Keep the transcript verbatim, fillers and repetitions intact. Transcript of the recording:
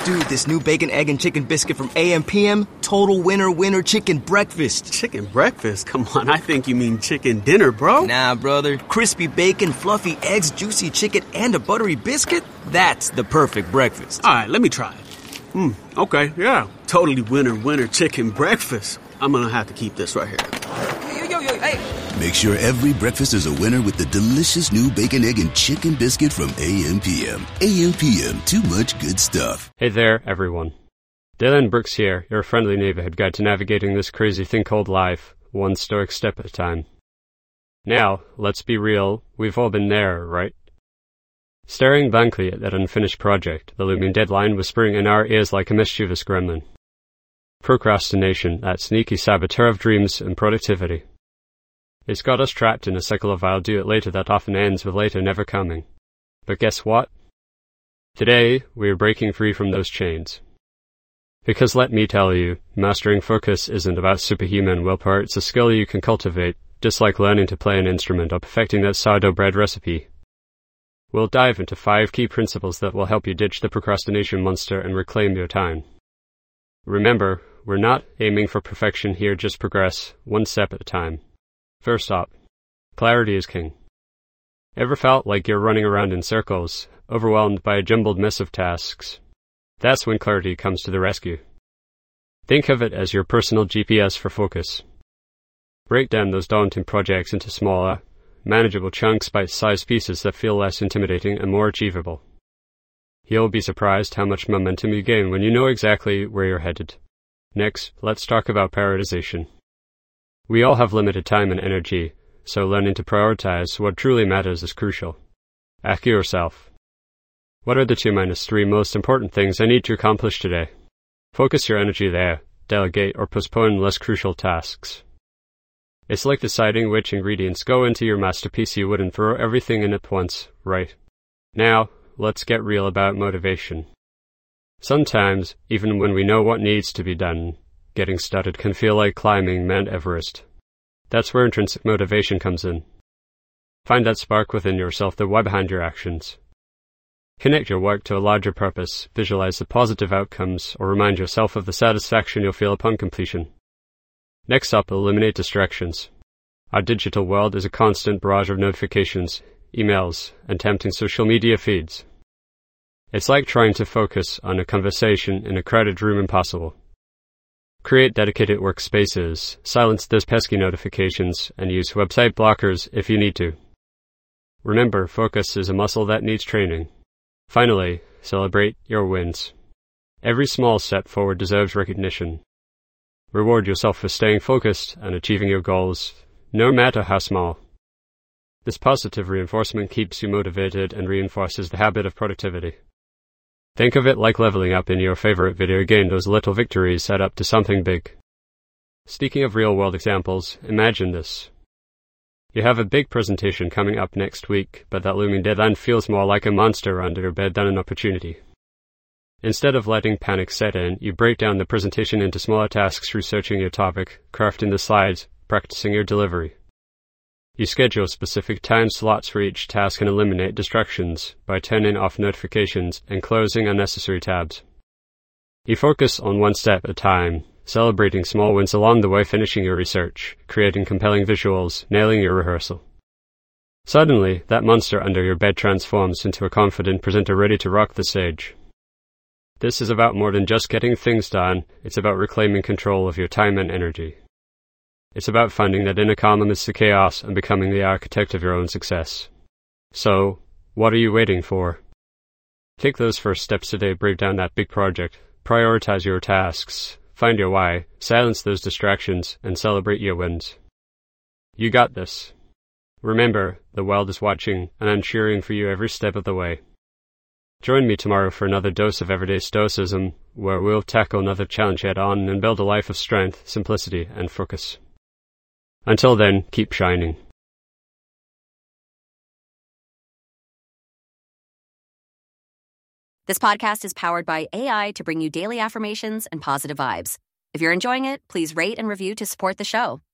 Dude, this new bacon, egg, and chicken biscuit from A M P M, total winner winner chicken breakfast. Chicken breakfast? Come on, I think you mean chicken dinner, bro. Nah, brother. Crispy bacon, fluffy eggs, juicy chicken, and a buttery biscuit? That's the perfect breakfast. All right, let me try it. Hmm, okay, yeah. Totally winner winner chicken breakfast. I'm gonna have to keep this right here. Yo, yo, yo, hey. Make sure every breakfast is a winner with the delicious new bacon, egg, and chicken biscuit from A M P M. A M P M, too much good stuff. Hey there, everyone. Dylan Brooks here, your friendly neighborhood guide to navigating this crazy thing called life, one stoic step at a time. Now, let's be real, we've all been there, right? Staring blankly at that unfinished project, the looming deadline whispering in our ears like a mischievous gremlin. Procrastination, that sneaky saboteur of dreams and productivity. It's got us trapped in a cycle of I'll do it later that often ends with later never coming. But guess what? Today, we are breaking free from those chains. Because let me tell you, mastering focus isn't about superhuman willpower, it's a skill you can cultivate, just like learning to play an instrument or perfecting that sourdough bread recipe. We'll dive into five key principles that will help you ditch the procrastination monster and reclaim your time. Remember, we're not aiming for perfection here, just progress, one step at a time. First up, clarity is king. Ever felt like you're running around in circles, overwhelmed by a jumbled mess of tasks? That's when clarity comes to the rescue. Think of it as your personal G P S for focus. Break down those daunting projects into smaller, manageable chunks, bite-sized pieces that feel less intimidating and more achievable. You'll be surprised how much momentum you gain when you know exactly where you're headed. Next, let's talk about prioritization. We all have limited time and energy, so learning to prioritize what truly matters is crucial. Ask yourself, what are the two minus three most important things I need to accomplish today? Focus your energy there, delegate or postpone less crucial tasks. It's like deciding which ingredients go into your masterpiece. You wouldn't throw everything in at once, right? Now, let's get real about motivation. Sometimes, even when we know what needs to be done, getting started can feel like climbing Mount Everest. That's where intrinsic motivation comes in. Find that spark within yourself, the why behind your actions. Connect your work to a larger purpose, visualize the positive outcomes, or remind yourself of the satisfaction you'll feel upon completion. Next up, eliminate distractions. Our digital world is a constant barrage of notifications, emails, and tempting social media feeds. It's like trying to focus on a conversation in a crowded room impossible. Create dedicated workspaces, silence those pesky notifications, and use website blockers if you need to. Remember, focus is a muscle that needs training. Finally, celebrate your wins. Every small step forward deserves recognition. Reward yourself for staying focused and achieving your goals, no matter how small. This positive reinforcement keeps you motivated and reinforces the habit of productivity. Think of it like leveling up in your favorite video game. Those little victories add up to something big. Speaking of real-world examples, imagine this. You have a big presentation coming up next week, but that looming deadline feels more like a monster under your bed than an opportunity. Instead of letting panic set in, you break down the presentation into smaller tasks, researching your topic, crafting the slides, practicing your delivery. You schedule specific time slots for each task and eliminate distractions by turning off notifications and closing unnecessary tabs. You focus on one step at a time, celebrating small wins along the way, finishing your research, creating compelling visuals, nailing your rehearsal. Suddenly, that monster under your bed transforms into a confident presenter ready to rock the stage. This is about more than just getting things done, it's about reclaiming control of your time and energy. It's about finding that inner calm amidst the chaos and becoming the architect of your own success. So, what are you waiting for? Take those first steps today, break down that big project, prioritize your tasks, find your why, silence those distractions, and celebrate your wins. You got this. Remember, the world is watching, and I'm cheering for you every step of the way. Join me tomorrow for another dose of everyday stoicism, where we'll tackle another challenge head-on and build a life of strength, simplicity, and focus. Until then, keep shining. This podcast is powered by A I to bring you daily affirmations and positive vibes. If you're enjoying it, please rate and review to support the show.